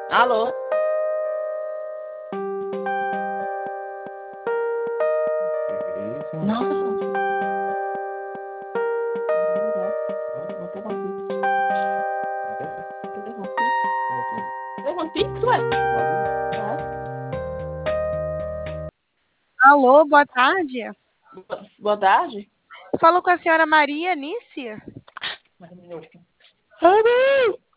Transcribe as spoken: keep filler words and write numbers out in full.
Alô? Nossa, Afonso. Levou um pix, ué? Alô, boa tarde. Boa tarde. Falo com a senhora Maria Nícia. Alô?